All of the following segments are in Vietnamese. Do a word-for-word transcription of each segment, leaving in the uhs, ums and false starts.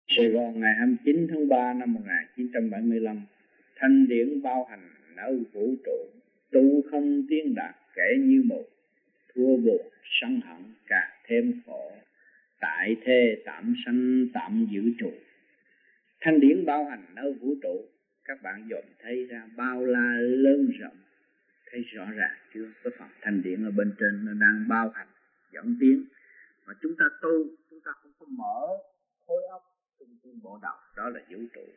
Sài Gòn ngày hai mươi chín tháng ba năm một nghìn chín trăm bảy mươi lăm. Thanh điển bao hành nơi vũ trụ, tu không tiến đạt kể như một, thua buồn sân hận càng thêm khổ, tại thế tạm sanh tạm giữ trụ. Thanh điển bao hành nơi vũ trụ, các bạn dòm thấy ra bao la lớn rộng, thấy rõ ràng chưa? Cái phần thanh điển ở bên trên nó đang bao hành dẫn tiến, mà chúng ta tu, chúng ta không có mở khối óc trung tâm bộ đầu, đó là vũ trụ.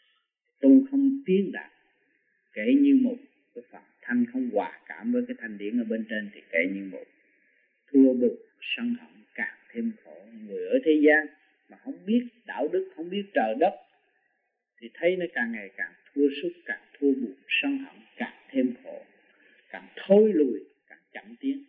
Tu không tiến đạt kể như một, cái phần thanh không hòa cảm với cái thanh điển ở bên trên thì kể như một, thua buồn sân hận càng thêm khổ. Người ở thế gian mà không biết đạo đức, không biết trời đất thì thấy nó càng ngày càng thua sút, càng thua buồn sân hận càng thêm khổ, càng thối lùi, càng chậm tiến.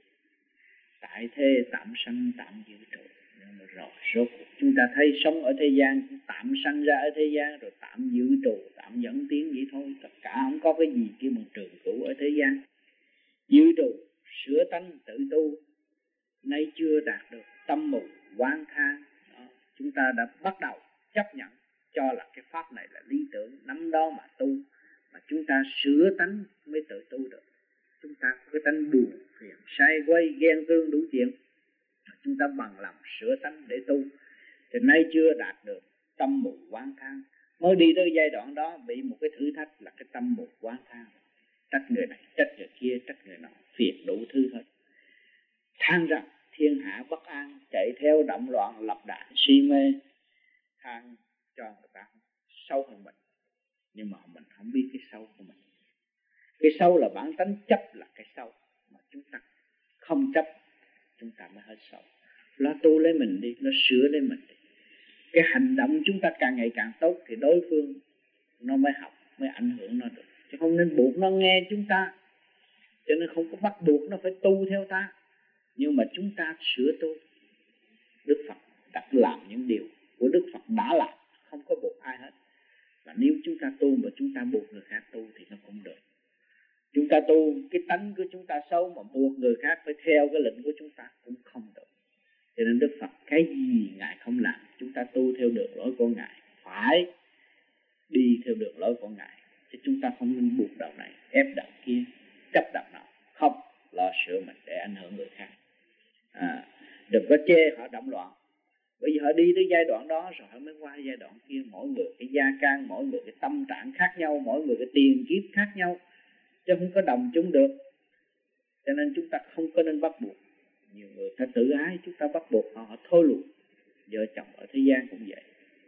Tại thế tạm sanh tạm giữ trụ. Rồi rốt cuộc chúng ta thấy sống ở thế gian, tạm sanh ra ở thế gian rồi tạm giữ trụ, tạm dẫn tiến vậy thôi. Tất cả không có cái gì kêu bằng trường cửu ở thế gian. Giữ trụ, sửa tánh tự tu, nay chưa đạt được tâm mù oán than. Chúng ta đã bắt đầu chấp nhận cho là cái pháp này là lý tưởng, nắm đó mà tu. Mà chúng ta sửa tánh mới tự tu được. Chúng ta có cái tánh buồn, phiền, sai quay, ghen tương đủ chuyện, chúng ta bằng lòng sửa tánh để tu. Thì nay chưa đạt được tâm mù oán than, mới đi tới giai đoạn đó bị một cái thử thách là cái tâm mù oán than, trách người này, trách người kia, trách người nọ, phiền đủ thứ hết. Than rằng thiên hạ bất an, chạy theo động loạn, lập đạn si mê, than cho người ta sâu hơn mình, nhưng mà mình không biết cái sâu của mình. Cái sâu là bản tánh chấp là cái sâu, mà chúng ta không chấp, chúng ta mới hết sâu. Lo tu lấy mình đi, nó sửa lấy mình đi. Cái hành động chúng ta càng ngày càng tốt thì đối phương nó mới học, mới ảnh hưởng nó được. Chứ không nên buộc nó nghe chúng ta. Cho nên không có bắt buộc nó phải tu theo ta, nhưng mà chúng ta sửa tu. Đức Phật đã làm những điều của Đức Phật đã làm, không có buộc ai hết. Và nếu chúng ta tu mà chúng ta buộc người khác tu thì nó cũng được. Chúng ta tu cái tánh của chúng ta xấu mà buộc người khác phải theo cái lệnh của chúng ta cũng không được. Cho nên Đức Phật cái gì Ngài không làm, chúng ta tu theo đường lối của Ngài, phải đi theo đường lối của Ngài. Chứ chúng ta không nên buộc đạo này, ép đạo kia, chấp đạo nào. Không, lo sửa mình để ảnh hưởng người khác. À, đừng có chê họ động loạn. Bởi vì họ đi tới giai đoạn đó rồi họ mới qua giai đoạn kia. Mỗi người cái gia can, mỗi người cái tâm trạng khác nhau, mỗi người cái tiền kiếp khác nhau, chứ không có đồng chung được. Cho nên chúng ta không có nên bắt buộc. Nhiều người ta tự ái, chúng ta bắt buộc họ, họ thôi lùi. Vợ chồng ở thế gian cũng vậy,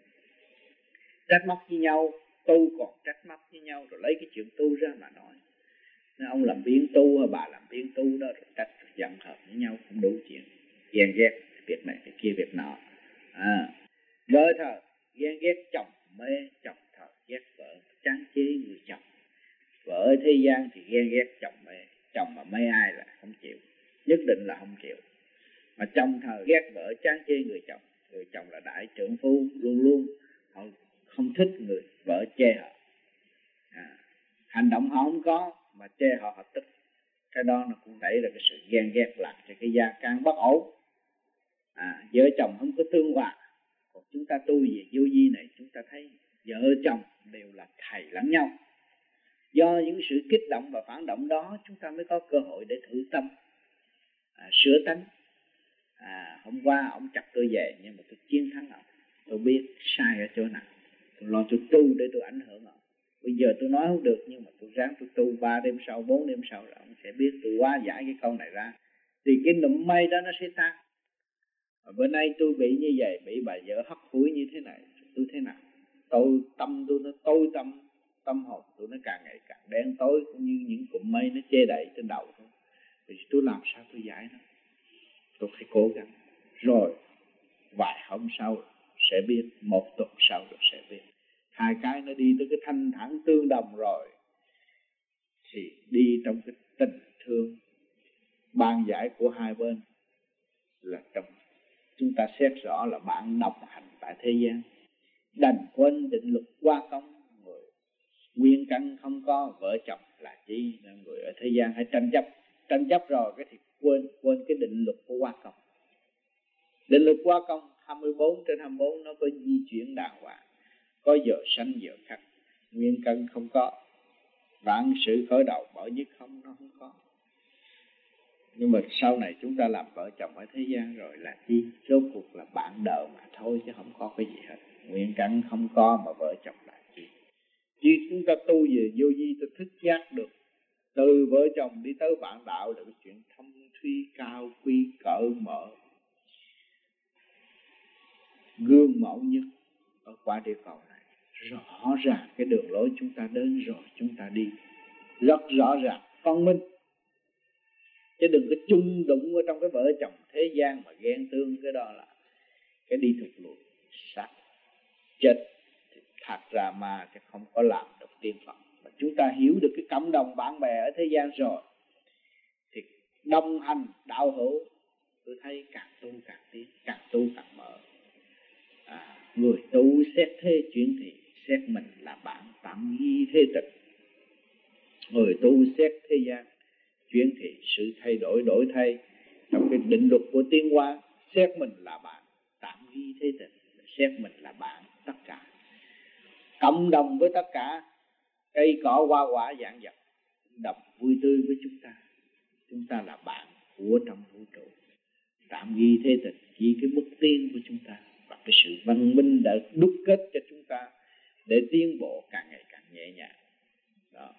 trách móc với nhau, tu còn trách móc với nhau, rồi lấy cái chuyện tu ra mà nói. Nên ông làm biến tu hay bà làm biến tu đó, rồi trách rồi giận hờn với nhau cũng đủ chuyện. Ghen ghét việc này việc kia việc nọ. À, vợ thờ ghen ghét chồng mê, chồng thờ ghét vợ, chán chế người chồng. Vợ ở thế gian thì ghen ghét chồng mê, chồng mà mê ai là không chịu, nhất định là không chịu. Mà chồng thờ ghét vợ, chán chê người chồng. Người chồng là đại trượng phu, luôn luôn họ không thích người vợ chê họ. À, hành động họ không có mà chê họ, họ tức. Cái đó nó cũng đẩy ra cái sự ghen ghét, làm cho cái gia can bất ổn. À, vợ chồng không có tương hòa. Còn chúng ta tu về vô vi này, chúng ta thấy vợ chồng đều là thầy lẫn nhau. Do những sự kích động và phản động đó, chúng ta mới có cơ hội để thử tâm, à, sửa tánh. À, hôm qua ông chặt tôi về, nhưng mà tôi chiến thắng ông. Tôi biết sai ở chỗ nào, tôi lo tôi tu để tôi ảnh hưởng ông. Bây giờ tôi nói không được, nhưng mà tôi ráng tôi tu. Ba đêm sau, bốn đêm sau là ông sẽ biết tôi hóa giải cái câu này ra, thì cái nụm mây đó nó sẽ tan. Và bữa nay tôi bị như vậy, bị bà vợ hắt hủi như thế này, tôi thế nào? Tôi tâm tôi nó tối tâm, tâm hồn tôi nó càng ngày càng đen tối, cũng như những cụm mây nó che đậy trên đầu thôi. Thì tôi làm sao tôi giải nó? Tôi phải cố gắng. Rồi vài hôm sau sẽ biết, một tuần sau rồi sẽ biết. Hai cái nó đi tới cái thanh thản tương đồng rồi, thì đi trong cái tình thương ban giải của hai bên. Là trong chúng ta xét rõ là bạn đồng hành tại thế gian, đành quên định luật qua công. Người nguyên căn không có, vợ chồng là chi? Người ở thế gian hay tranh chấp, tranh chấp rồi cái thì quên quên cái định luật của qua công. Định luật qua công hai mươi bốn trên hai mươi bốn nó có di chuyển đàng hoàng, có giờ sanh giờ khắc. Nguyên căn không có, vạn sự khởi đầu bởi nhất không, nó không có. Nhưng mà sau này chúng ta làm vợ chồng ở thế gian rồi là chi? Rốt cuộc là bạn đời mà thôi, chứ không có cái gì hết. Nguyên căn không có mà vợ chồng là chi? Chứ chúng ta tu về vô vi, ta thức giác được từ vợ chồng đi tới bạn đạo là cái chuyện thâm thúy cao quý cỡ mở, gương mẫu nhất ở quả địa cầu này. Rõ ràng cái đường lối chúng ta đến rồi, chúng ta đi rất rõ ràng phân minh. Chứ đừng có chung đụng ở trong cái vợ chồng thế gian mà ghen tương, cái đó là cái đi thụt lùi sát chết. Thật ra mà thì không có làm được tiên Phật. Mà chúng ta hiểu được cái cộng đồng bạn bè ở thế gian rồi thì đồng hành đạo hữu, tôi thấy càng tu càng tiến, càng tu càng mở. À, người tu xét thế chuyển thì xét mình là bạn tạm ghi thế tịch. Người tu xét thế gian chuyển thì sự thay đổi đổi thay trong cái định luật của tiến hóa. Xét mình là bạn tạm ghi thế tịch, xét mình là bạn tất cả, cộng đồng với tất cả cây cỏ hoa quả dạng vật, đập vui tươi với chúng ta. Chúng ta là bạn của trong vũ trụ, tạm ghi thế tịch chỉ cái bước tiến của chúng ta và cái sự văn minh đã đúc kết cho chúng ta để tiến bộ càng ngày càng nhẹ nhàng. Đó.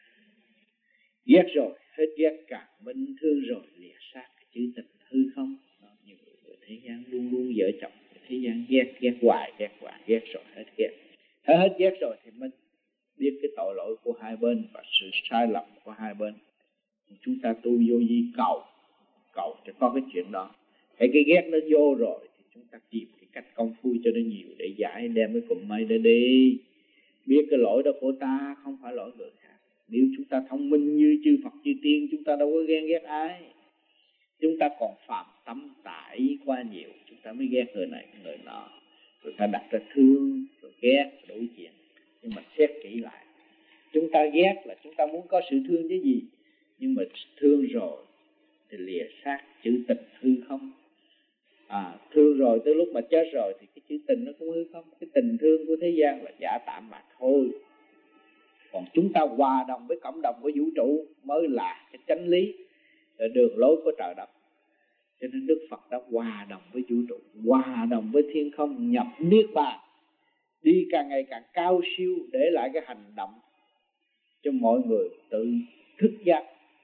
Ghét rồi hết ghét, càng minh thương rồi lìa sát cái chữ tình hư không. Đó. Như người thế gian luôn luôn vợ chồng thế gian ghét ghét hoài ghét hoài ghét rồi hết ghét. Hết hết ghét rồi thì mình biết cái tội lỗi của hai bên và sự sai lầm của hai bên. Chúng ta tu vô vi cầu cầu cho có cái chuyện đó. Hãy cái ghét nó vô rồi thì chúng ta tìm cái cách công phu cho nó nhiều để giải, đem cái cụm mây đó đi. Biết cái lỗi đó của ta, không phải lỗi người khác. Nếu chúng ta thông minh như chư Phật chư Tiên, chúng ta đâu có ghen ghét ai. Chúng ta còn phạm tâm tải quá nhiều, chúng ta mới ghét người này người nọ. Rồi ta đặt ra thương, rồi ghét, rồi đối chuyện. Nhưng mà xét kỹ lại, chúng ta ghét là chúng ta muốn có sự thương chứ gì. Nhưng mà thương rồi thì lìa xác chữ tình hư không. À, thương rồi tới lúc mà chết rồi thì cái chữ tình nó cũng hư không. Cái tình thương của thế gian là giả tạm mà thôi. Còn chúng ta hòa đồng với cộng đồng của vũ trụ mới là cái chánh lý, là đường lối của trời đất. Cho nên Đức Phật đã hòa đồng với vũ trụ, hòa đồng với thiên không, nhập niết bàn, đi càng ngày càng cao siêu, để lại cái hành động cho mọi người tự thức giác,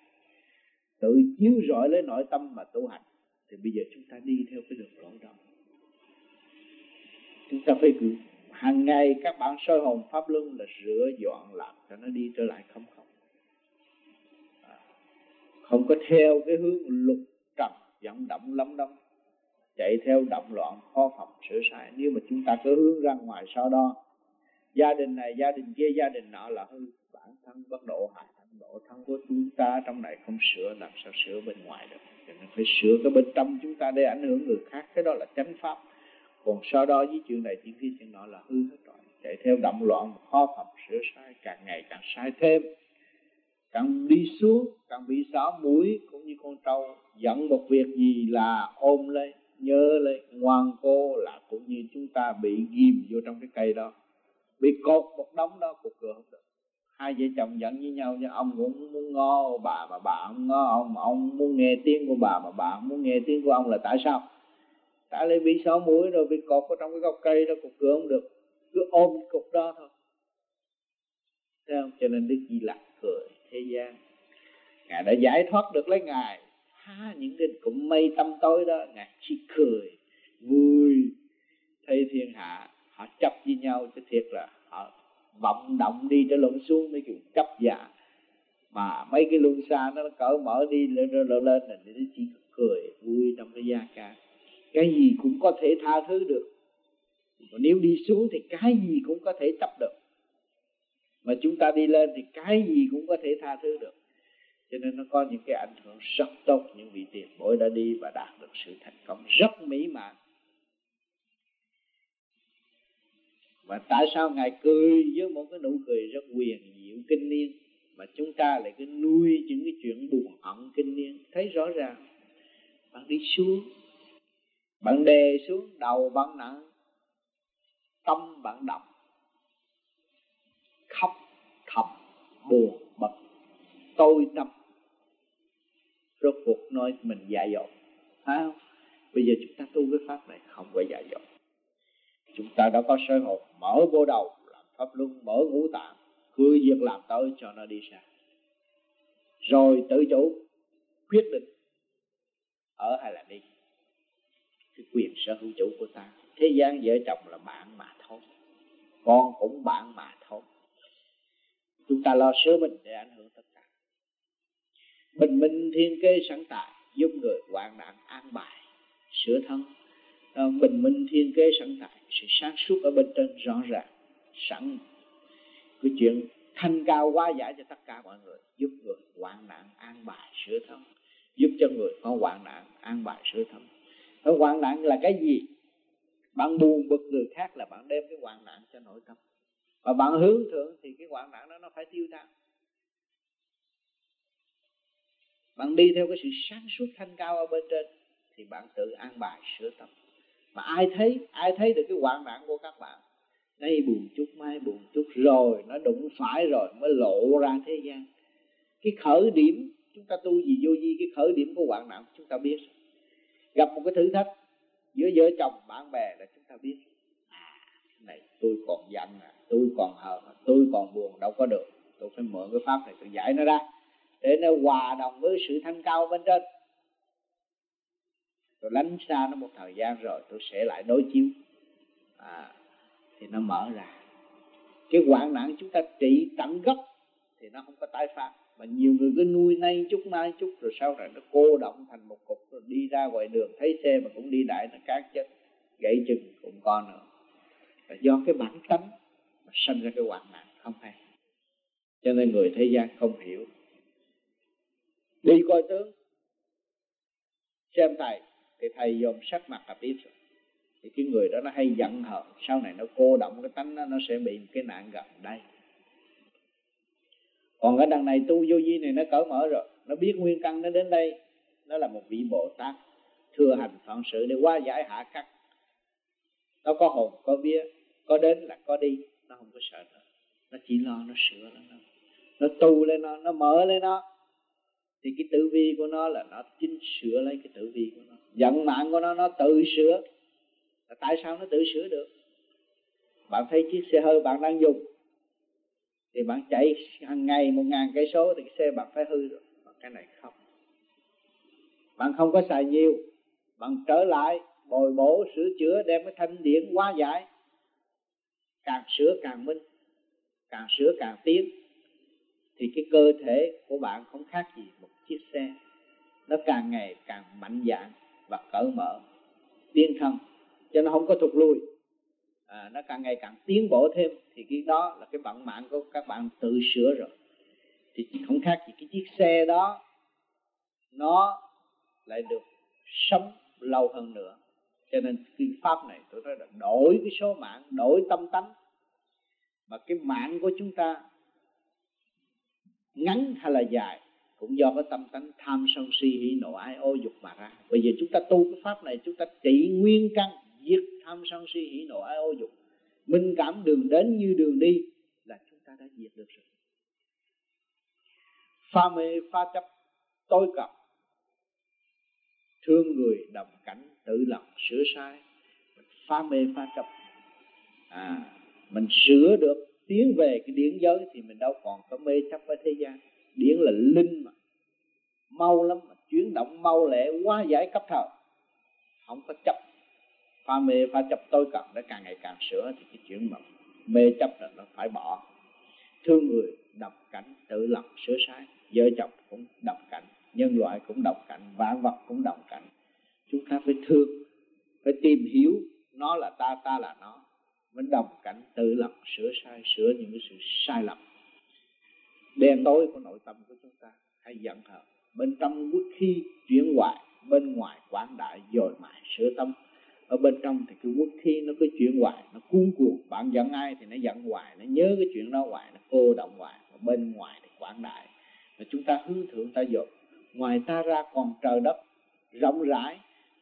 tự chiếu rọi lấy nội tâm mà tu hành. Thì bây giờ chúng ta đi theo cái đường lối đó. Chúng ta phải cứ hàng ngày các bạn soi hồn pháp luân là rửa dọn làm cho nó đi trở lại không không. À, không có theo cái hướng lục trần vận động lắm đông, chạy theo động loạn khó phòng sửa sai. Nếu mà chúng ta cứ hướng ra ngoài sau đó, gia đình này gia đình kia gia đình nọ là hư, bản thân bất độ hạ thân độ thân của chúng ta trong này không sửa, làm sao sửa bên ngoài được. Cho nên phải sửa cái bên trong chúng ta để ảnh hưởng người khác. Cái đó là chánh pháp. Còn sau đó với chuyện này chuyện kia chuyện nọ là hư hết rồi. Chạy theo động loạn khó phòng sửa sai, càng ngày càng sai thêm, càng đi xuống càng bị xỏ mũi. Cũng như con trâu giận một việc gì là ôm lên nhớ lên, ngoan cố là cũng như chúng ta bị ghim vô trong cái cây đó, bị cột một đống đó, cột cửa không được. Hai vợ chồng giận với nhau, nhưng ông cũng muốn ngó bà mà bà không ngó ông, mà ông muốn nghe tiếng của bà mà bà không muốn nghe tiếng của ông. Là tại sao? Tại lại bị xỏ mũi rồi, bị cột ở trong cái gốc cây đó, cột cửa không được, cứ ôm cái cục đó thôi. Thấy không? Cho nên Đức Di Lặc cười thế gian, Ngài đã giải thoát được lấy Ngài phá những cái cụm mây tâm tối đó. Ngài chỉ cười vui thấy thiên hạ họ chấp với nhau, chứ thiệt là họ vọng động đi trở lộn xuống mấy kiểu chấp dạ. Mà mấy cái luân xa nó cởi mở đi lên lên lên lên là nó chỉ cười vui trong cái gia ca. Cái gì cũng có thể tha thứ được, còn nếu đi xuống thì cái gì cũng có thể chấp được. Mà chúng ta đi lên thì cái gì cũng có thể tha thứ được. Cho nên nó có những cái ảnh hưởng rất tốt. Những vị tiền bối đã đi và đạt được sự thành công rất mỹ mãn. Và tại sao Ngài cười với một cái nụ cười rất huyền diệu kinh niên, mà chúng ta lại cứ nuôi những cái chuyện buồn hận kinh niên? Thấy rõ ràng. Bạn đi xuống Bạn đè xuống, đầu bạn nặng, tâm bạn đậm, khóc thầm buồn bực tôi tâm. Rốt cuộc nói mình dại dột, phải không? Bây giờ chúng ta tu cái pháp này không có dại dột. Chúng ta đã có sơ hồn, mở vô đầu làm pháp luân, mở ngũ tạng, cứ việc làm tới cho nó đi ra, rồi tự chủ quyết định ở hay là đi. Cái quyền sở hữu chủ của ta. Thế gian vợ chồng là bạn mà thôi, con cũng bạn mà thôi. Chúng ta lo sửa mình để ảnh hưởng tất cả. Bình minh thiên kế sẵn tại, giúp người hoạn nạn an bài sửa thân. Bình minh thiên kế sẵn tại, sự sáng suốt ở bên trên rõ ràng sẵn. Cái chuyện thanh cao hóa giải cho tất cả mọi người, giúp người hoạn nạn an bài sửa thân, giúp cho người có hoạn nạn an bài sửa thân. Cái hoạn nạn là cái gì? Bạn buồn bực người khác là bạn đem cái hoạn nạn cho nội tâm, và bạn hướng thượng thì cái hoạn nạn đó nó phải tiêu tan. Bạn đi theo cái sự sáng suốt thanh cao ở bên trên thì bạn tự an bài sửa tâm. Mà ai thấy, ai thấy được cái hoạn nạn của các bạn, nay buồn chút mai buồn chút, rồi nó đụng phải rồi mới lộ ra thế gian. Cái khởi điểm chúng ta tu gì vô vi, cái khởi điểm của hoạn nạn chúng ta biết. Gặp một cái thử thách giữa vợ chồng bạn bè là chúng ta biết, à này tôi còn giận à, tôi còn hờn, tôi còn buồn, đâu có được, tôi phải mượn cái pháp này tôi giải nó ra để nó hòa đồng với sự thanh cao bên trên. Tôi lánh xa nó một thời gian rồi tôi sẽ lại đối chiếu, à, thì nó mở ra. Cái hoạn nạn chúng ta trị tận gốc thì nó không có tái phát. Mà nhiều người cứ nuôi nay chút mai chút, rồi sau này nó cô động thành một cục, rồi đi ra ngoài đường thấy xe mà cũng đi đại, nó cát chết, gãy chừng cũng có nữa. Là do cái bản tánh mà sinh ra cái hoạn nạn không hay. Cho nên người thế gian không hiểu. Đi coi tướng, xem thầy thì thầy dòm sắc mặt là biết rồi. Thì cái người đó nó hay giận hờn, sau này nó cô động cái tánh đó, nó sẽ bị một cái nạn gần đây. Còn cái đằng này tu vô vi này nó cởi mở rồi, nó biết nguyên căn nó đến đây, nó là một vị Bồ Tát thừa hành phận sự để hóa giải hạ khắc. Nó có hồn có vía, có đến là có đi, nó không có sợ nữa. Nó chỉ lo nó sửa lên nó, nó tu lên nó, nó mở lên nó. Thì cái tử vi của nó là nó chính sửa lấy cái tử vi của nó. Vận mạng của nó nó tự sửa. Là tại sao nó tự sửa được? Bạn thấy chiếc xe hơi bạn đang dùng thì bạn chạy hàng ngày một ngàn cây số thì cái xe bạn phải hư rồi. Còn cái này không. Bạn không có xài nhiều, bạn trở lại bồi bổ sửa chữa, đem cái thanh điển hóa giải, càng sửa càng minh, càng sửa càng tiến. Thì cái cơ thể của bạn không khác gì một chiếc xe, nó càng ngày càng mạnh dạn và cởi mở, tiến thân, cho nó không có thụt lùi. À, nó càng ngày càng tiến bộ thêm. Thì cái đó là cái vận mạng của các bạn tự sửa rồi. Thì không khác gì cái chiếc xe đó, nó lại được sống lâu hơn nữa. Cho nên cái pháp này tôi nói là đổi cái số mạng, đổi tâm tánh. Mà cái mạng của chúng ta ngắn hay là dài cũng do cái tâm tánh tham sân si hỉ nộ ái ô dục mà ra. Bây giờ chúng ta tu cái pháp này, chúng ta trị nguyên căn, diệt tham sân si hỉ nộ ái ô dục, minh cảm đường đến như đường đi, là chúng ta đã diệt được rồi. Pha mê pha chấp tối cập, thương người đồng cảnh, tự lập sửa sai. Pha mê pha chấp, à, mình sửa được, tiến về cái điển giới thì mình đâu còn có mê chấp ở thế gian. Điển là linh mà, mau lắm, mà chuyển động mau lẹ, hóa giải cấp thời, không có chấp. Pha mê pha chấp tôi cần nó càng ngày càng sửa. Thì cái chuyện mà mê chấp là nó phải bỏ. Thương người đồng cảnh, tự lập sửa sai. Vợ chồng cũng đồng cảnh, nhân loại cũng đồng cảnh, vạn vật cũng đồng cảnh. Chúng ta phải thương, phải tìm hiểu nó là ta, ta là nó. Mình đồng cảnh, tự lập sửa sai, sửa những cái sự sai lầm. Đen tối của nội tâm của chúng ta hay giận hờn, bên trong quốc khi chuyển hoài, bên ngoài quảng đại dồi mài sửa tâm. Ở bên trong thì cái quốc khi nó cứ chuyển hoài, nó cuốn cuồng. Bạn giận ai thì nó giận hoài, nó nhớ cái chuyện đó hoài, nó cô động hoài. Và bên ngoài thì quảng đại. Và chúng ta hướng thượng ta dồn, ngoài ta ra còn trời đất rộng rãi. Chúng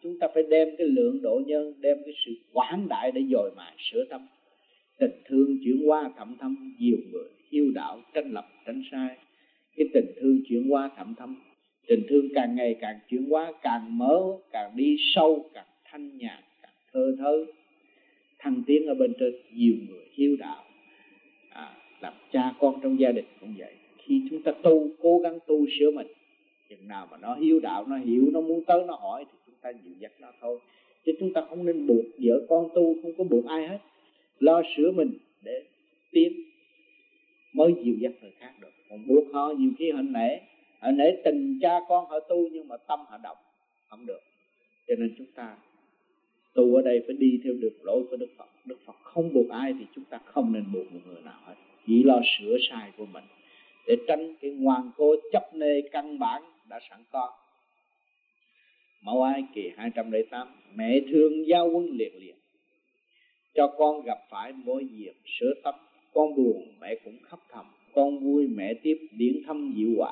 chúng ta phải đem cái lượng độ nhân, đem cái sự quảng đại để dồi mài sửa tâm. Tình thương chuyển qua thậm thâm, nhiều người hiếu đạo tranh lập tranh sai. Cái tình thương chuyển qua thậm thâm, tình thương càng ngày càng chuyển qua, càng mở, càng đi sâu, càng thanh nhàn, càng thơ thớ, thăng tiến ở bên trên. Nhiều người hiếu đạo, à, làm cha con trong gia đình cũng vậy. Khi chúng ta tu, cố gắng tu sửa mình, chừng nào mà nó hiếu đạo, nó hiểu, nó muốn tới nó hỏi thì chúng ta dìu dắt nó thôi. Chứ chúng ta không nên buộc vợ con tu, không có buộc ai hết. Lo sửa mình để tiến mới dìu dắt người khác được. Còn buộc họ nhiều khi họ nể, họ nể tình cha con họ tu nhưng mà tâm họ động, không được. Cho nên chúng ta tu ở đây phải đi theo đường lối của Đức Phật. Đức Phật không buộc ai thì chúng ta không nên buộc một người nào hết. Chỉ lo sửa sai của mình để tránh cái ngoan cố chấp nê căn bản đã sẵn có. Mẫu Ai kỳ hai trăm lẻ tám. Mẹ thương giao huấn liệt liệt, cho con gặp phải mỗi việc sửa tâm. Con buồn mẹ cũng khóc thầm, con vui mẹ tiếp điển thăm dịu hòa.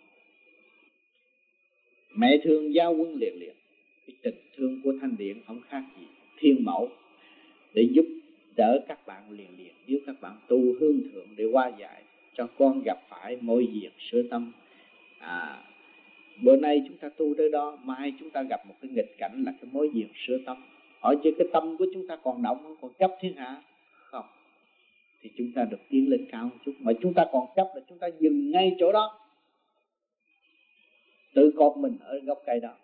Mẹ thương giao huấn liệt liệt, cái tình thương của Thanh Điện không khác gì thiên mẫu để giúp đỡ các bạn liền liền. Nếu các bạn tu hương thượng để hóa giải, cho con gặp phải mỗi việc sửa tâm. À, bữa nay chúng ta tu tới đó, mai chúng ta gặp một cái nghịch cảnh là cái mối việc sửa tâm. Hỏi chứ cái tâm của chúng ta còn động không, còn chấp thiên hạ không, thì chúng ta được tiến lên cao một chút. Mà chúng ta còn chấp là chúng ta dừng ngay chỗ đó, tự cột mình ở gốc cây đó.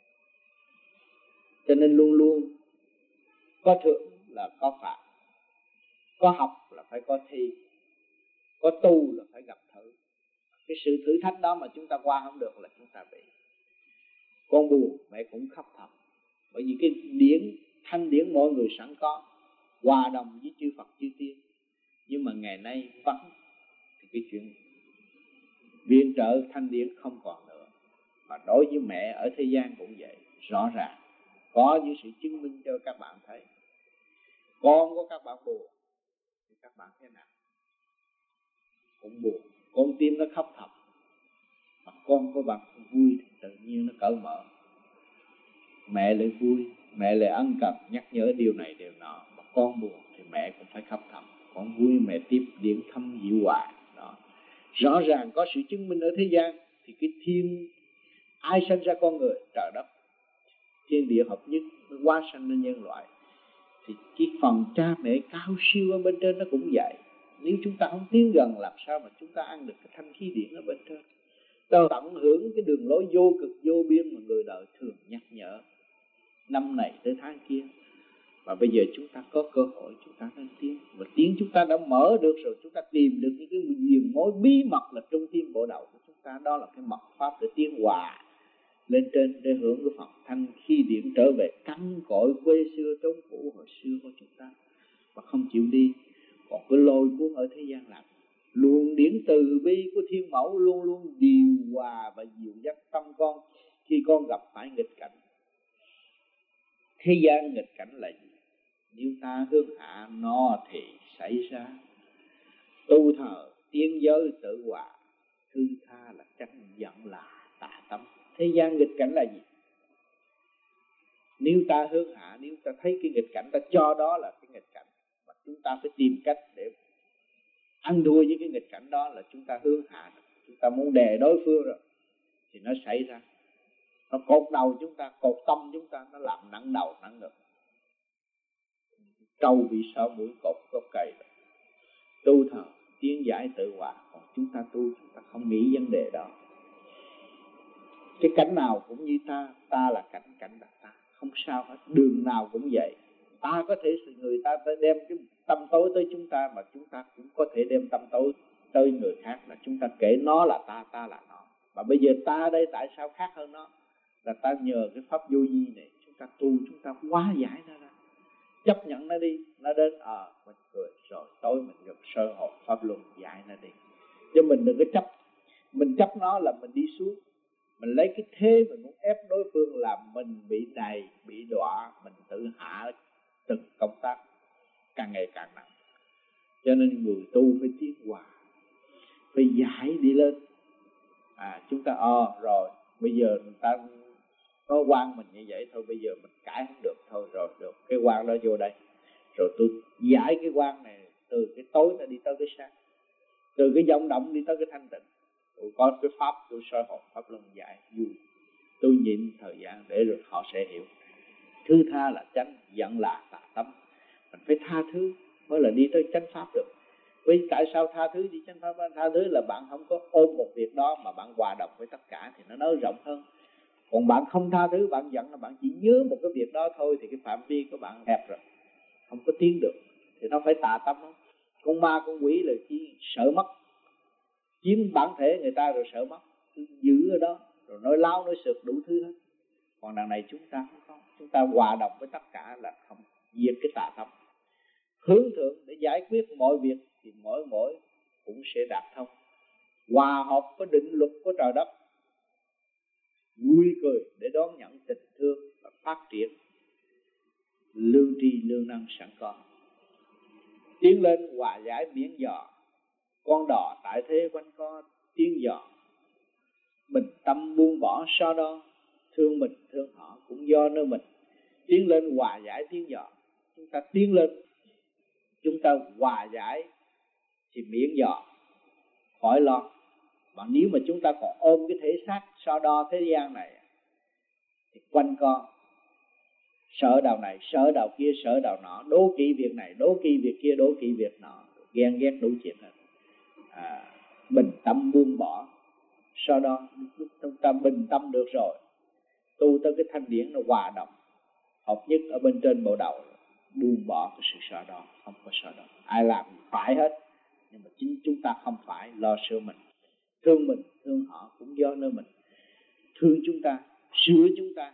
Cho nên luôn luôn có thượng là có phạt, có học là phải có thi, có tu là phải gặp thử. Cái sự thử thách đó mà chúng ta qua không được là chúng ta bị. Con buồn mẹ cũng khóc thầm, bởi vì cái điển thanh điển mọi người sẵn có, hòa đồng với chư Phật chư Tiên. Nhưng mà ngày nay vắng thì cái chuyện viện trợ thanh điển không còn nữa. Mà đối với mẹ ở thế gian cũng vậy, rõ ràng có những sự chứng minh cho các bạn thấy. Con của các bạn buồn thì các bạn thế nào? Cũng buồn, con tim nó khóc thầm. Mà con của bạn vui thì tự nhiên nó cởi mở. Mẹ lại vui, mẹ lại ân cần nhắc nhở điều này điều nọ. Mà con buồn thì mẹ cũng phải khóc thầm. Con vui mẹ tiếp điện thăm dịu hòa đó. Rõ ràng có sự chứng minh ở thế gian. Thì cái thiên, ai sanh ra con người? Trời đất, thiên địa hợp nhất mới hóa sanh lên nhân loại. Thì cái phần cha mẹ cao siêu ở bên trên nó cũng vậy. Nếu chúng ta không tiến gần, làm sao mà chúng ta ăn được cái thanh khí điển ở bên trên? Ta tận hưởng cái đường lối vô cực vô biên mà người đời thường nhắc nhở năm này tới tháng kia. Và bây giờ chúng ta có cơ hội, chúng ta nên tiến. Và tiến chúng ta đã mở được rồi, chúng ta tìm được những cái viền mối bí mật là trung tim bộ đầu của chúng ta. Đó là cái mật pháp để tiến hòa lên trên, để hưởng cái phần thanh khí điển trở về căn cội quê xưa trốn cũ hồi xưa của chúng ta. Và không chịu đi, còn cứ lôi cuốn ở thế gian làm. Luồng điển từ bi của thiên mẫu luôn luôn điều hòa và dịu dắt tâm con khi con gặp phải nghịch cảnh. Thế gian nghịch cảnh là gì? Nếu ta hướng hạ nó thì xảy ra. Tu thờ tiên giới tự hòa, thư tha là tranh giận là tà tâm. Thế gian nghịch cảnh là gì? Nếu ta hướng hạ, nếu ta thấy cái nghịch cảnh, ta cho đó là cái nghịch cảnh, mà chúng ta phải tìm cách để ăn đua với cái nghịch cảnh đó là chúng ta hướng hạ. Chúng ta muốn đè đối phương rồi thì nó xảy ra. Nó cột đầu chúng ta, cột tâm chúng ta, nó làm nặng đầu nặng ngực. Trâu bị sợ mũi cột gốc cây rồi. Tu thờ tiến giải tự hòa. Còn chúng ta tu, chúng ta không nghĩ vấn đề đó. Cái cảnh nào cũng như ta, ta là cảnh, cảnh là ta, không sao hết. Đường nào cũng vậy. Ta có thể, người ta phải đem cái tâm tối tới chúng ta, mà chúng ta cũng có thể đem tâm tối tới người khác. Là chúng ta kể nó là ta, ta là nó. Và bây giờ ta đây tại sao khác hơn nó? Là ta nhờ cái pháp vô vi này, chúng ta tu, chúng ta hóa giải nó ra, chấp nhận nó đi. Nó đến, ờ, à, mình cười rồi tối mình gặp sơ hồn pháp luân giải nó đi. Chứ mình đừng có chấp. Mình chấp nó là mình đi xuống. Mình lấy cái thế mình muốn ép đối phương, làm mình bị đầy, bị đọa. Mình tự hạ từng công tác càng ngày càng nặng. Cho nên người tu phải tiến hòa, phải giải đi lên. À, chúng ta ờ à, rồi bây giờ người ta Nó quan mình như vậy thôi, bây giờ mình cãi không được thôi, rồi được cái quan đó vô đây, rồi tôi giải cái quan này từ cái tối nó đi tới cái sáng, từ cái vọng động đi tới cái thanh tịnh. Tôi có cái pháp tôi soi hồn pháp luân giải vui. Tôi nhịn thời gian để rồi họ sẽ hiểu. Thứ tha là chánh, giận là tà tâm. Mình phải tha thứ mới là đi tới chánh pháp được. Vì tại sao tha thứ đi chánh pháp? Tha thứ là bạn không có ôm một việc đó mà bạn hòa đồng với tất cả thì nó nói rộng hơn. Còn bạn không tha thứ, bạn giận là bạn chỉ nhớ một cái việc đó thôi thì cái phạm vi của bạn hẹp rồi, không có tiến được. Thì nó phải tà tâm không? Con ma con quỷ là chỉ sợ mất, chiếm bản thể người ta rồi sợ mất, giữ ở đó rồi nói láo nói sượt đủ thứ hết. Còn đằng này chúng ta không có, chúng ta hòa đồng với tất cả là không, diệt cái tà tâm, hướng thượng để giải quyết mọi việc thì mỗi mỗi cũng sẽ đạt thông, hòa hợp với định luật của trời đất, vui cười để đón nhận tình thương và phát triển lương tri lương năng sẵn có, tiến lên hòa giải miễn dò, con đò tại thế quanh co tiến dò, bình tâm buông bỏ so đo, thương mình thương họ cũng do nơi mình, tiến lên hòa giải tiến dò. Chúng ta tiến lên, chúng ta hòa giải thì miễn dò, khỏi lo. Mà nếu mà chúng ta còn ôm cái thể xác so đo thế gian này thì quanh co, sợ đầu này, sợ đầu kia, sợ đầu nọ, đố kỵ việc này, đố kỵ việc kia, đố kỵ việc nọ, ghen ghét đủ chuyện hết. À, bình tâm buông bỏ so đo, lúc chúng ta bình tâm được rồi, tu tới cái thanh điển nó hòa đồng hợp nhất ở bên trên bộ đầu, buông bỏ cái sự so đo, không có so đo. Ai làm phải hết, nhưng mà chính chúng ta không phải, lo sửa mình, thương mình thương họ cũng do nơi mình, thương chúng ta, sửa chúng ta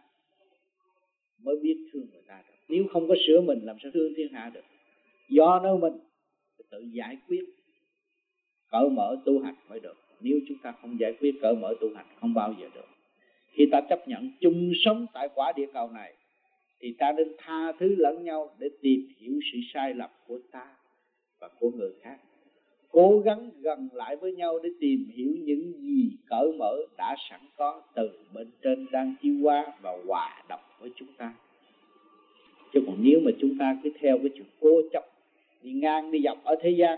mới biết thương người ta được. Nếu không có sửa mình làm sao thương thiên hạ được? Do nơi mình tự giải quyết, cởi mở tu hành mới được. Nếu chúng ta không giải quyết cởi mở tu hành không bao giờ được. Khi ta chấp nhận chung sống tại quả địa cầu này thì ta nên tha thứ lẫn nhau để tìm hiểu sự sai lầm của ta và của người khác, cố gắng gần lại với nhau để tìm hiểu những gì cởi mở đã sẵn có từ bên trên đang chiếu qua và hòa đồng với chúng ta. Chứ còn nếu mà chúng ta cứ theo cái chuyện cố chấp, đi ngang đi dọc ở thế gian,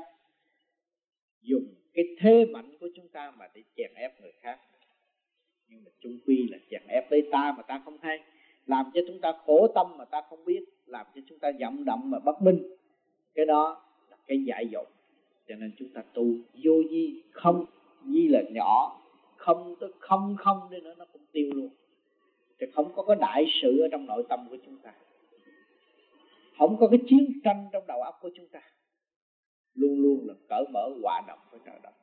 dùng cái thế mạnh của chúng ta mà để chèn ép người khác, nhưng mà chung quy là chèn ép lấy ta mà ta không hay, làm cho chúng ta khổ tâm mà ta không biết, làm cho chúng ta vọng động mà bất minh. Cái đó là cái dại dột. Cho nên chúng ta tu vô vi, không vi là nhỏ, không tới không không đi nữa nó cũng tiêu luôn. Thì không có cái đại sự ở trong nội tâm của chúng ta, không có cái chiến tranh trong đầu óc của chúng ta, luôn luôn là cởi mở hòa đồng với trời đất.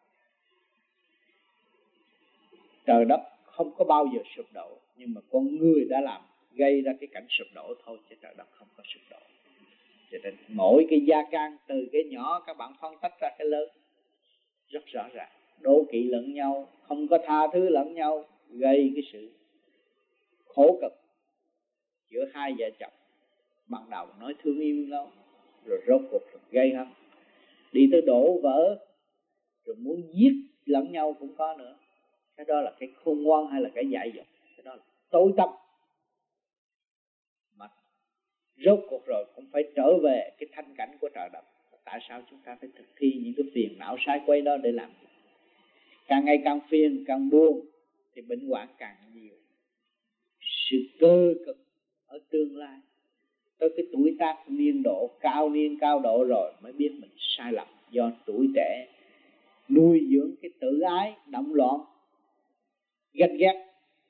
Trời đất không có bao giờ sụp đổ, nhưng mà con người đã làm gây ra cái cảnh sụp đổ thôi, chứ trời đất không có sụp đổ. Cho nên mỗi cái gia can từ cái nhỏ các bạn phân tách ra cái lớn rất rõ ràng. Đố kỵ lẫn nhau, không có tha thứ lẫn nhau, gây cái sự khổ cực giữa hai vợ chồng. Ban đầu nói thương yêu nhau, rồi rốt cuộc gây hấn, đi tới đổ vỡ, rồi muốn giết lẫn nhau cũng có nữa. Cái đó là cái khôn ngoan hay là cái dại dột? Cái đó là tối tâm. Mà rốt cuộc rồi cũng phải trở về cái thanh cảnh của trời đất. Tại sao chúng ta phải thực thi những cái phiền não sai quay đó để làm gì? Càng ngày càng phiền, càng buồn thì bệnh hoạn càng nhiều. Sự cơ cực ở tương lai, tới cái tuổi tác niên độ cao niên cao độ rồi mới biết mình sai lầm, do tuổi trẻ nuôi dưỡng cái tự ái động loạn, ganh ghét.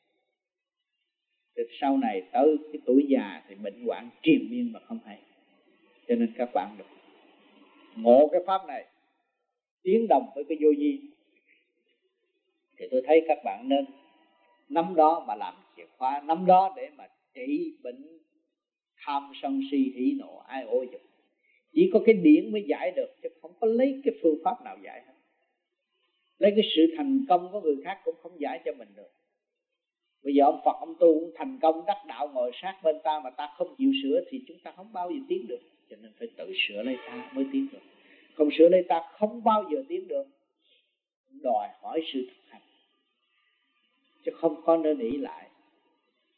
Từ sau này tới cái tuổi già thì bệnh hoạn triền miên mà không hay. Cho nên các bạn được ngộ cái pháp này, tiến đồng với cái vô vi, thì tôi thấy các bạn nên nắm đó mà làm chìa khóa, nắm đó để mà trị bệnh tham sân si hỉ nộ ai ô dục. Chỉ có cái điển mới giải được, chứ không có lấy cái phương pháp nào giải hết. Lấy cái sự thành công của người khác cũng không giải cho mình được. Bây giờ ông Phật ông tu cũng thành công đắc đạo ngồi sát bên ta mà ta không chịu sửa thì chúng ta không bao giờ tiến được. Cho nên phải tự sửa lấy ta mới tiến được. Không sửa lấy ta không bao giờ tiến được. Đòi hỏi sự thực hành, chứ không có nên ỷ lại.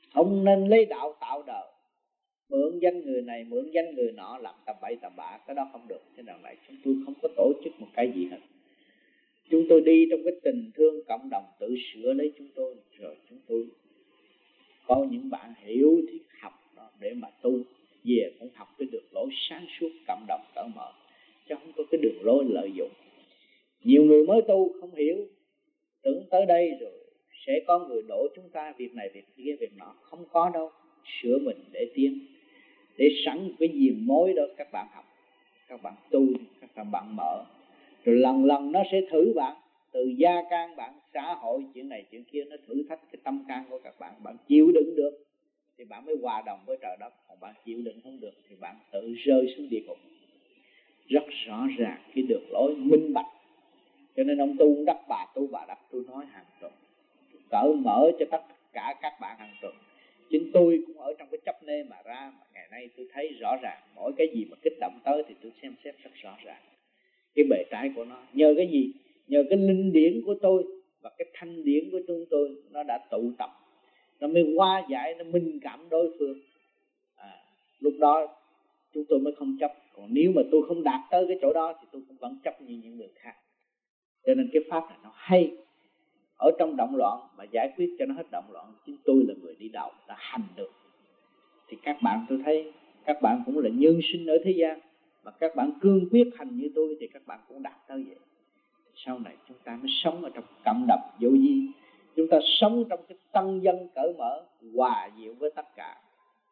Không nên lấy đạo tạo đời, mượn danh người này mượn danh người nọ làm tầm bậy tầm bạ, cái đó không được. Thế đoạn này chúng tôi không có tổ chức một cái gì hết. Chúng tôi đi trong cái tình thương cộng đồng, tự sửa lấy chúng tôi. Rồi chúng tôi có những bạn hiểu thì học đó để mà tu, về cũng học cái đường lối sáng suốt, cộng đồng cởi mở, chứ không có cái đường lối lợi dụng. Nhiều người mới tu không hiểu, tưởng tới đây rồi sẽ có người đổ chúng ta việc này việc kia việc nọ. Không có đâu. Sửa mình để tiến, để sẵn cái diềm mối đó các bạn học, các bạn tu, các bạn mở. Rồi lần lần nó sẽ thử bạn, từ gia can bạn, xã hội, chuyện này chuyện kia, nó thử thách cái tâm can của các bạn. Bạn chịu đựng được thì bạn mới hòa đồng với trời đất, còn bạn chịu đựng không được thì bạn tự rơi xuống địa ngục. Rất rõ ràng cái đường lối minh bạch. Cho nên ông tu đắc bà tu bà đắc, tôi nói hàng tuần, cởi mở cho tất cả các bạn hàng tuần. Chính tôi cũng ở trong cái chấp nê mà ra, mà ngày nay tôi thấy rõ ràng mỗi cái gì mà kích động tới thì tôi xem xét rất rõ ràng cái bề trái của nó. Nhờ cái gì? Nhờ cái linh điển của tôi và cái thanh điển của chúng tôi, nó đã tụ tập, nó mới hóa giải, nó minh cảm đối phương. À, lúc đó chúng tôi mới không chấp. Còn nếu mà tôi không đạt tới cái chỗ đó thì tôi cũng vẫn chấp như những người khác. Cho nên cái pháp này nó hay. Ở trong động loạn mà giải quyết cho nó hết động loạn, chính tôi là người đi đầu, đã hành được. Thì các bạn, tôi thấy các bạn cũng là nhân sinh ở thế gian, mà các bạn cương quyết hành như tôi thì các bạn cũng đạt tới vậy. Sau này chúng ta mới sống ở trong cộng đồng vô vi, chúng ta sống trong cái tân dân cởi mở, hòa diệu với tất cả,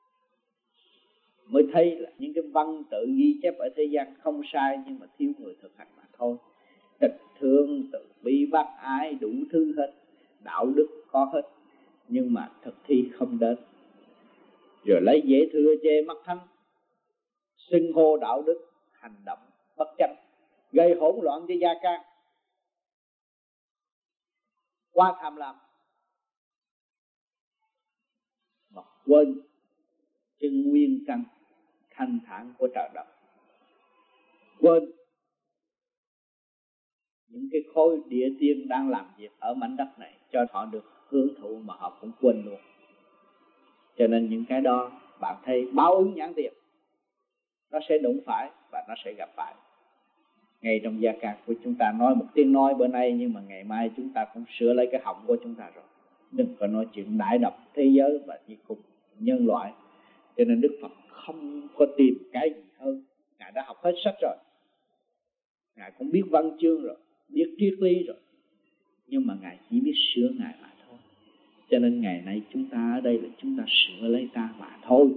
mới thấy là những cái văn tự ghi chép ở thế gian không sai, nhưng mà thiếu người thực hành mà thôi. Tịch thương, từ bi, bác ái, đủ thứ hết, đạo đức có hết, nhưng mà thực thi không đến. Rồi lấy dễ thừa chê mắt thánh, xưng hô đạo đức, hành động bất chánh, gây hỗn loạn cho gia can, quá tham lam, mà quên chân nguyên căn thanh thản của trời đất, quên những cái khối địa tiên đang làm việc ở mảnh đất này cho họ được hưởng thụ, mà họ cũng quên luôn. Cho nên những cái đó bạn thấy báo ứng nhãn tiền, nó sẽ đụng phải và nó sẽ gặp phải. Ngay trong gia can của chúng ta nói một tiếng nói bữa nay, nhưng mà ngày mai chúng ta cũng sửa lấy cái họng của chúng ta rồi. Đừng có nói chuyện đại độc thế giới và diệt khủng nhân loại. Cho nên Đức Phật không có tìm cái gì hơn. Ngài đã học hết sách rồi, Ngài cũng biết văn chương rồi, biết triết lý rồi, nhưng mà Ngài chỉ biết sửa Ngài mà thôi. Cho nên ngày nay chúng ta ở đây là chúng ta sửa lấy ta mà thôi.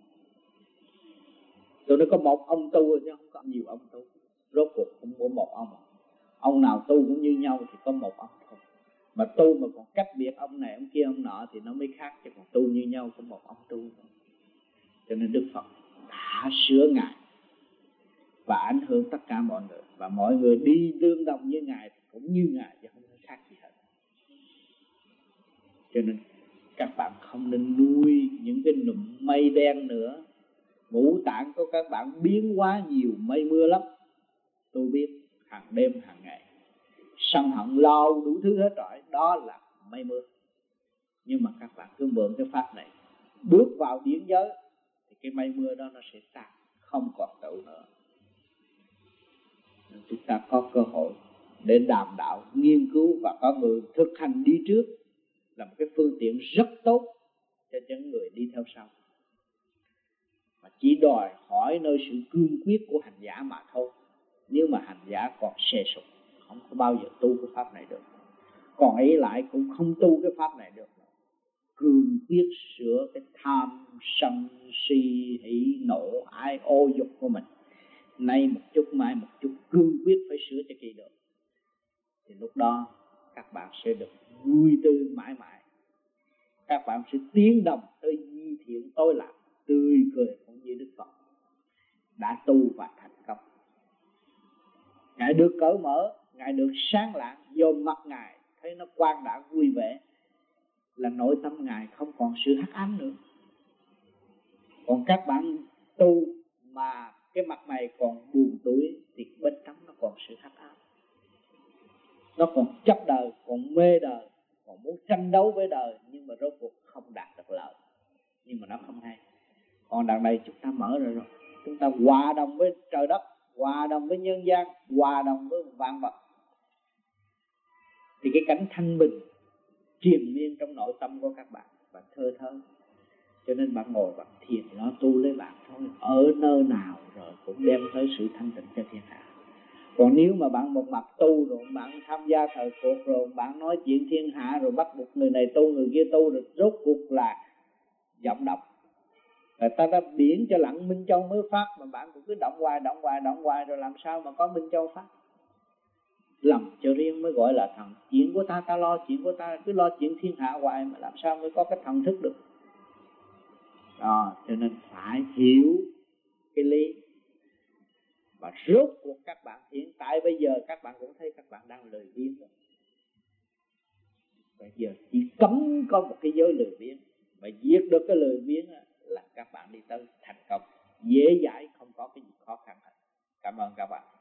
Tôi nói có một ông tu chứ không có nhiều ông tu. Rốt cuộc cũng có một ông. Ông nào tu cũng như nhau thì có một ông thôi. Mà tu mà còn cách biệt ông này ông kia ông nọ thì nó mới khác. Chứ còn tu như nhau có một ông tu. Cho nên Đức Phật đã sửa Ngài và ảnh hưởng tất cả mọi người. Và mọi người đi tương đồng như Ngài cũng như Ngài, chứ không có khác gì hết. Cho nên các bạn không nên nuôi những cái nụm mây đen nữa. Ngũ tạng của các bạn biến hóa nhiều mây mưa lắm. Tôi biết hàng đêm hàng ngày, sân hận lo đủ thứ hết rồi, đó là mây mưa. Nhưng mà các bạn cứ mượn cái pháp này, bước vào điển giới thì cái mây mưa đó nó sẽ tan, không còn tụ nữa. Nên chúng ta có cơ hội để đàm đạo, nghiên cứu và có người thực hành đi trước là một cái phương tiện rất tốt cho những người đi theo sau. Mà chỉ đòi hỏi nơi sự cương quyết của hành giả mà thôi. Nếu mà hành giả còn xê sụp, không có bao giờ tu cái pháp này được. Còn ấy lại cũng không tu cái pháp này được. Cương quyết sửa cái tham, sân, si, hỉ, nộ, ái, ô dục của mình. Nay một chút, mai một chút, cương quyết phải sửa cho kỳ được. Thì lúc đó các bạn sẽ được vui tươi mãi mãi. Các bạn sẽ tiến đồng tới di thiện tối lạc, tươi cười cũng như Đức Phật đã tu và thành công. Ngài được cởi mở, Ngài được sáng lạng, vô mặt Ngài thấy nó quang đãng vui vẻ, là nội tâm Ngài không còn sự hắc ám nữa. Còn các bạn tu mà cái mặt mày còn buồn tủi thì bên trong nó còn sự hắc ám. Nó còn chấp đời, còn mê đời, còn muốn tranh đấu với đời, nhưng mà rốt cuộc không đạt được lợi. nhưng mà nó không hay. Còn đằng này chúng ta mở ra rồi, chúng ta hòa đồng với trời đất, hòa đồng với nhân gian, hòa đồng với vạn vật, thì cái cảnh thanh bình triền miên trong nội tâm của các bạn và thơ thơ. Cho nên bạn ngồi bạn thiền nó tu lấy bạn thôi, ở nơi nào rồi cũng đem tới sự thanh tịnh cho thiên hạ. Còn nếu mà bạn một mặt tu rồi bạn tham gia thời cuộc, rồi bạn nói chuyện thiên hạ, rồi bắt buộc người này tu người kia tu, rồi rốt cuộc là vọng động. Người ta đã biển cho lặng Minh Châu mới phát, mà bạn cũng cứ động hoài động hoài động hoài, rồi làm sao mà có Minh Châu phát? Lầm cho riêng mới gọi là thần. Chuyện của ta ta lo chuyện của ta, cứ lo chuyện thiên hạ hoài mà làm sao mới có cái thần thức được. Đó, cho nên phải hiểu cái lý. Và rốt cuộc các bạn hiện tại bây giờ các bạn cũng thấy các bạn đang lười biếng rồi. Bây giờ chỉ cấm có một cái giới lười biếng, mà diệt được cái lười biếng là các bạn đi tới thành công dễ dãi, không có cái gì khó khăn hết. Cảm ơn các bạn.